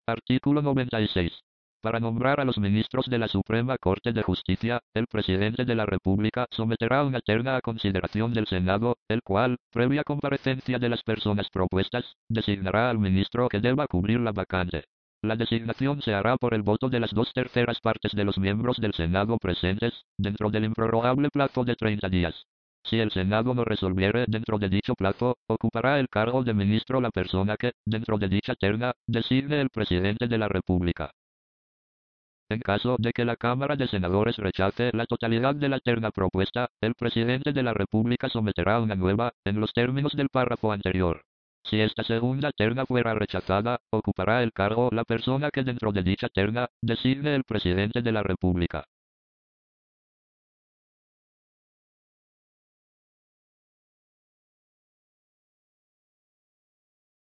Artículo 96. Para nombrar a los ministros de la Suprema Corte de Justicia, el presidente de la República someterá una terna a consideración del Senado, el cual, previa comparecencia de las personas propuestas, designará al ministro que deba cubrir la vacante. La designación se hará por el voto de las 2/3 partes de los miembros del Senado presentes, dentro del improrrogable plazo de 30 días. Si el Senado no resolviere dentro de dicho plazo, ocupará el cargo de ministro la persona que, dentro de dicha terna, designe el presidente de la República. En caso de que la Cámara de Senadores rechace la totalidad de la terna propuesta, el presidente de la República someterá una nueva, en los términos del párrafo anterior. Si esta segunda terna fuera rechazada, ocupará el cargo la persona que dentro de dicha terna, designe el presidente de la República.